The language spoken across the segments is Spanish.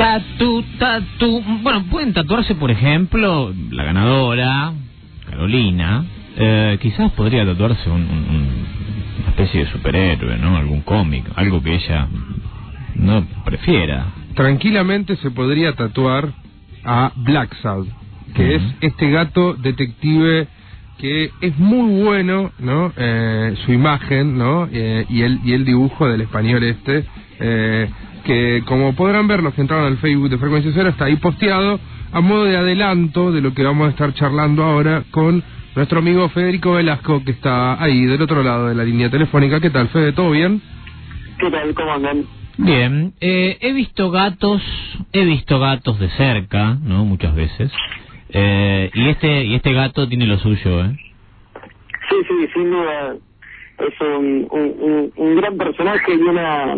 Tatu. Bueno, pueden tatuarse, por ejemplo, la ganadora, Carolina. Quizás podría tatuarse una especie de superhéroe, ¿no? Algún cómic, algo que ella no prefiera. Tranquilamente se podría tatuar a Blacksad, que es este gato detective que es muy bueno, ¿no? Su imagen, ¿no? Y el dibujo del español que como podrán ver los que entraron al Facebook de Frecuencia Cero, está ahí posteado a modo de adelanto de lo que vamos a estar charlando ahora con nuestro amigo Federico Velasco, que está ahí del otro lado de la línea telefónica. ¿Qué tal, Fede? ¿Todo bien? ¿Qué tal? ¿Cómo andan? Bien, he visto gatos de cerca, ¿no? Muchas veces. Y este gato tiene lo suyo, ¿eh? Sí, sin duda. Es un gran personaje y una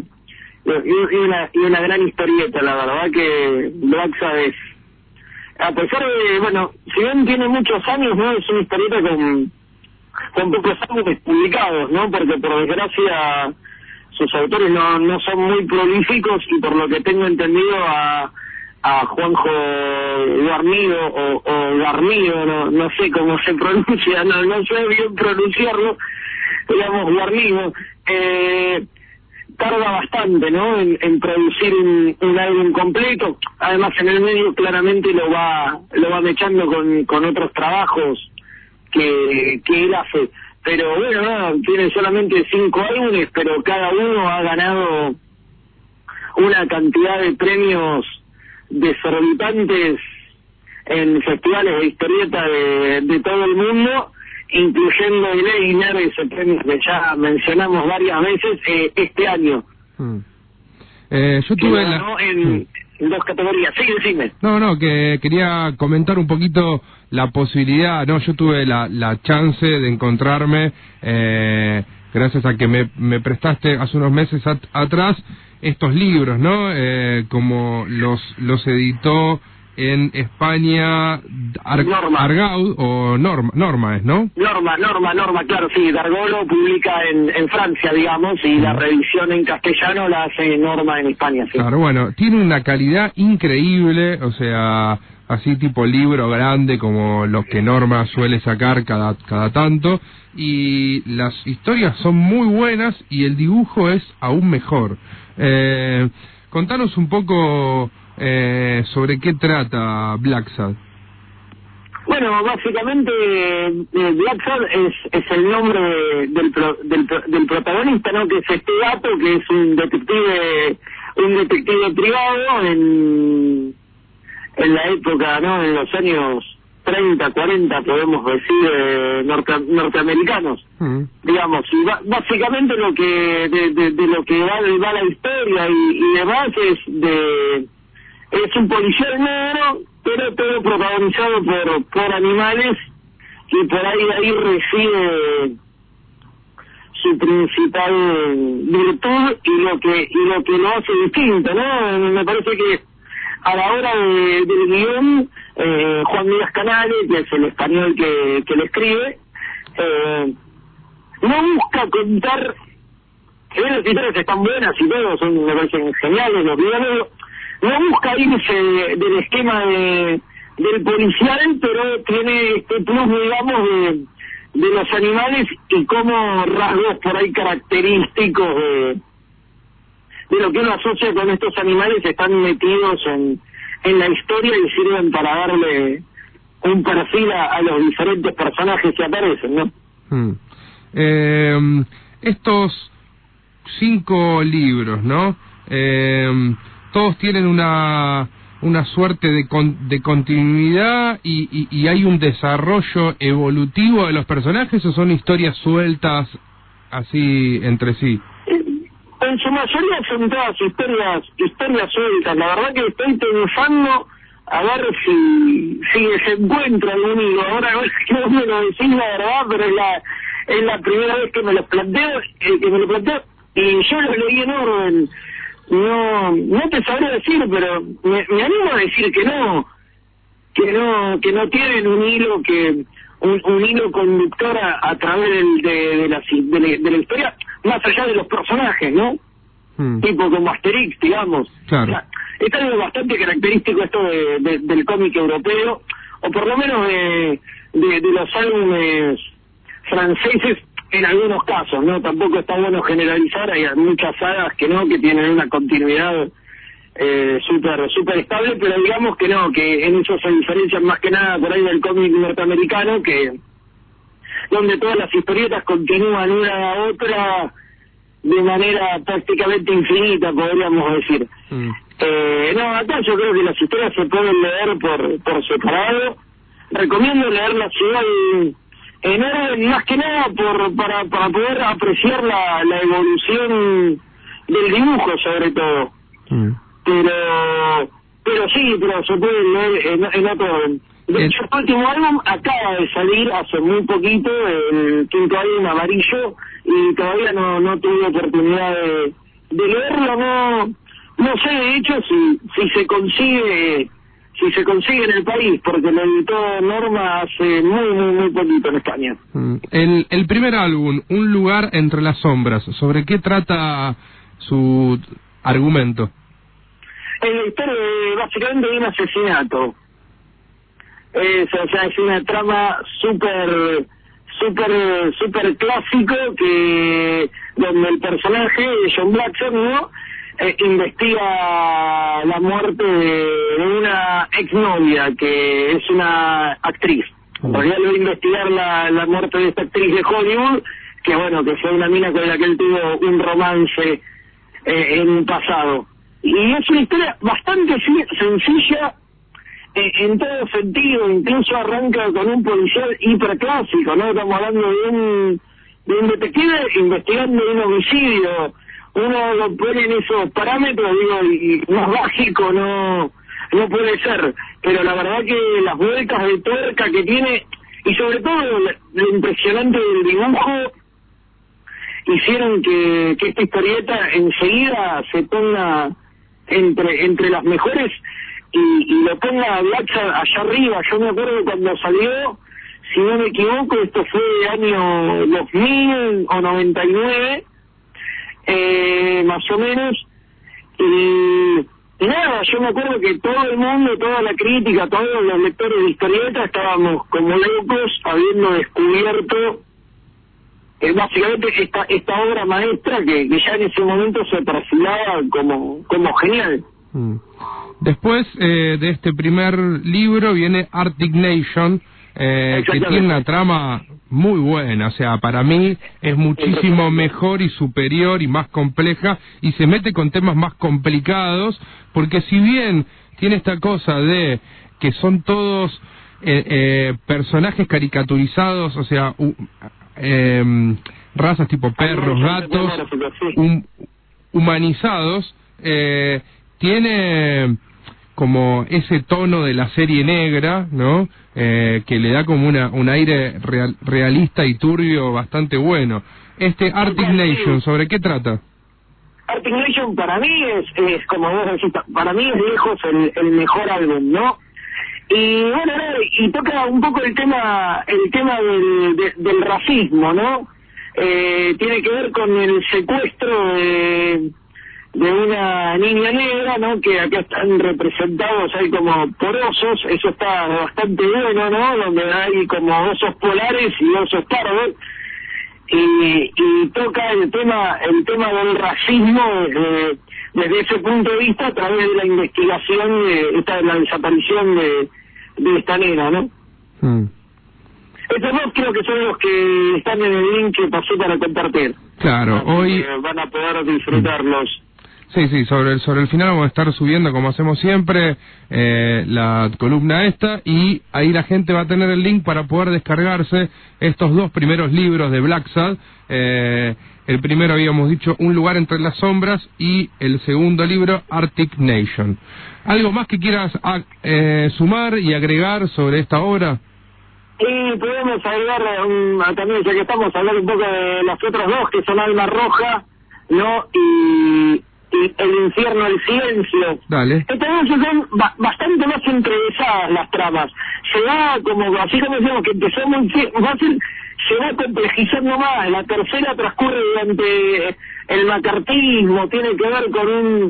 gran historieta, la verdad que Blacksad es, a pesar de, bueno, si bien tiene muchos años, ¿no? Es una historieta con pocos años publicados, ¿no? Porque por desgracia sus autores no son muy prolíficos y por lo que tengo entendido a Juanjo Guarnido o Garnido, no sé cómo se pronuncia, no sé bien pronunciarlo, digamos Guarnido, tarda bastante, ¿no? En producir un álbum completo. Además en el medio claramente lo va mechando con otros trabajos que él hace. Pero bueno, no, tiene solamente 5 álbumes, pero cada uno ha ganado una cantidad de premios desorbitantes en festivales de historieta de todo el mundo, incluyendo el Eisner, ese premio que ya mencionamos varias veces este año. Yo tuve en 2 categorías. Sí, decime. No, que quería comentar un poquito la posibilidad, no, yo tuve la chance de encontrarme, gracias a que me prestaste hace unos meses atrás estos libros, ¿no? Como los editó en España Argaud o Norma es, ¿no? Norma, claro, sí, Dargaud lo publica en Francia, digamos, y la revisión en castellano la hace Norma en España, sí. Claro, bueno, tiene una calidad increíble, o sea, así tipo libro grande como los que Norma suele sacar cada tanto, y las historias son muy buenas y el dibujo es aún mejor. Contanos un poco sobre qué trata Blacksad. Bueno, básicamente Blacksad es el nombre del protagonista, ¿no? Que es este gato, que es un detective privado en la época, ¿no? En los años 30, 40, podemos decir, norteamericanos, digamos. Y básicamente lo que de lo que va la historia y demás es un policial negro, pero todo protagonizado por animales, y por ahí reside su principal virtud y lo que lo hace distinto, ¿no? Me parece que a la hora del guión, Juan Díaz Canales, que es el español que le escribe, no busca contar, que las historias están buenas y todo, me parecen geniales los guiones, no busca irse del esquema del policial, pero tiene este plus, digamos, de los animales y como rasgos por ahí característicos de lo que uno asocia con estos animales están metidos en la historia y sirven para darle un perfil a los diferentes personajes que aparecen, ¿no? Estos 5 libros, ¿no? Todos tienen una suerte de continuidad y hay un desarrollo evolutivo de los personajes, ¿o son historias sueltas así entre sí? En su mayoría son todas historias sueltas. La verdad que estoy pensando a ver si se encuentra algún hilo. Ahora no me lo decís, la verdad, pero es la primera vez que me lo planteo, y yo lo leí en orden. No te sabré decir, pero me animo a decir que no tienen un hilo un hilo conductor a través de la historia, más allá de los personajes, ¿no? Tipo como Asterix, digamos. Claro. O sea, es algo bastante característico esto del cómic europeo, o por lo menos de los álbumes franceses en algunos casos, ¿no? Tampoco está bueno generalizar, hay muchas sagas que tienen una continuidad súper estable, pero digamos que no, que en eso se diferencian más que nada por ahí del cómic norteamericano, que donde todas las historietas continúan una a otra de manera prácticamente infinita, podríamos decir. No, acá yo creo que las historias se pueden leer por separado. Recomiendo leerlas igual en orden, más que nada para poder apreciar la evolución del dibujo, sobre todo. Pero se puede leer en otro orden. De hecho, el último álbum acaba de salir hace muy poquito, el quinto álbum Amarillo, y todavía no tuve oportunidad de leerlo. No sé, de hecho, si se consigue en el país, porque lo editó Norma hace muy poquito en España. El primer álbum, Un lugar entre las sombras, ¿sobre qué trata su argumento? Es la historia básicamente de un asesinato. Es una trama súper clásico, que donde el personaje de John Blackson, ¿no?, investiga la muerte de una exnovia que es una actriz. En realidad le va a investigar la muerte de esta actriz de Hollywood, que fue una mina con la que él tuvo un romance en un pasado. Y es una historia bastante sencilla en todo sentido, incluso arranca con un policial hiperclásico, ¿no? Estamos hablando de un detective investigando un homicidio. Uno lo pone en esos parámetros, y más básico no puede ser, pero la verdad que las vueltas de tuerca que tiene, y sobre todo lo impresionante del dibujo, hicieron que esta historieta enseguida se ponga entre las mejores y lo ponga a Blackson allá arriba. Yo me acuerdo cuando salió, si no me equivoco, esto fue año 2000 o 99, más o menos, y nada, yo me acuerdo que todo el mundo, toda la crítica, todos los lectores de historietas estábamos como locos habiendo descubierto básicamente esta obra maestra que ya en ese momento se perfilaba como genial. Después de este primer libro viene Arctic Nation, que tiene una trama muy buena, o sea, para mí es muchísimo mejor y superior y más compleja, y se mete con temas más complicados, porque si bien tiene esta cosa de que son todos personajes caricaturizados, o sea, razas tipo perros, gatos, humanizados, tiene como ese tono de la serie negra, ¿no? Que le da como un aire realista y turbio bastante bueno. Arctic Nation, ¿sobre qué trata? Arctic Nation para mí es como vos decís, para mí es lejos el mejor álbum, ¿no? Y bueno, y toca un poco el tema del racismo, ¿no? Tiene que ver con el secuestro de una niña negra, ¿no? Que acá están representados ahí como por osos, eso está bastante bueno, ¿no? Donde hay como osos polares y osos pardos, y toca el tema del racismo desde ese punto de vista, a través de la investigación de la desaparición de esta nena, ¿no? Estos dos creo que son los que están en el link que pasé para compartir. Claro, hoy van a poder disfrutarlos. Sí, sobre el final vamos a estar subiendo, como hacemos siempre, la columna esta, y ahí la gente va a tener el link para poder descargarse estos dos primeros libros de Black Sad. El primero habíamos dicho Un lugar entre las sombras, y el segundo libro Arctic Nation. ¿Algo más que quieras sumar y agregar sobre esta obra? Y podemos agregar también, ya que estamos hablando un poco de las otras dos, que son Alma Roja, ¿no? Y El infierno, el silencio. Dale. Estas dos son bastante más entrelazadas las tramas. Se va como, así como decíamos que empezó muy fácil, se va complejizando más. La tercera transcurre durante el macartismo, tiene que ver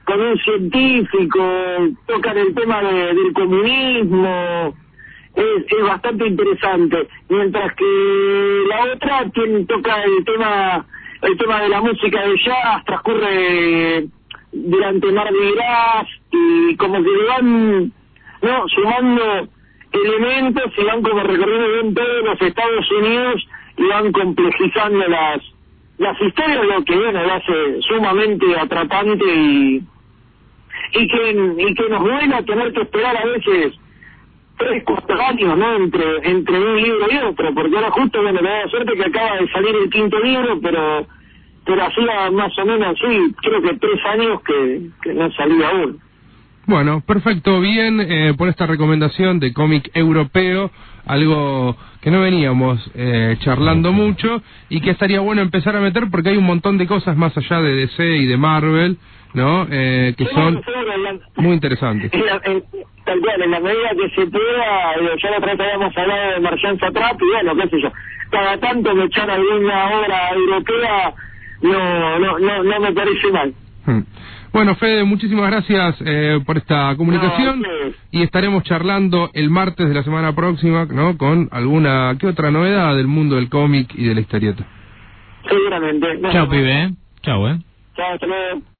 con un científico, tocan el tema del comunismo, es bastante interesante, mientras que la otra toca el tema de la música de jazz, transcurre durante Mardi Gras y como que le van sumando elementos y van como recorriendo bien todos los Estados Unidos y van complejizando las historias, lo que bueno lo hace sumamente atrapante y que nos duele tener que esperar a veces 3-4 años, ¿no? entre un libro y otro, porque ahora justo, bueno, me da suerte que acaba de salir el 5.º libro, pero hacía más o menos, sí, creo que 3 años que no salía aún. Bueno, perfecto, bien por esta recomendación de cómic europeo, algo que no veníamos charlando mucho y que estaría bueno empezar a meter porque hay un montón de cosas más allá de DC y de Marvel, ¿no? Que son muy interesantes. Tal cual, en la medida que se pueda, ya la otra vez habíamos hablado de Marchand Satrap y bueno, qué sé yo, cada tanto me echan alguna obra europea, no me parece mal. Bueno, Fede, muchísimas gracias por esta comunicación y estaremos charlando el martes de la semana próxima, ¿no? Con alguna que otra novedad del mundo del cómic y de la historieta. Seguramente. Chao, pibe. Chao, Chao, hasta luego.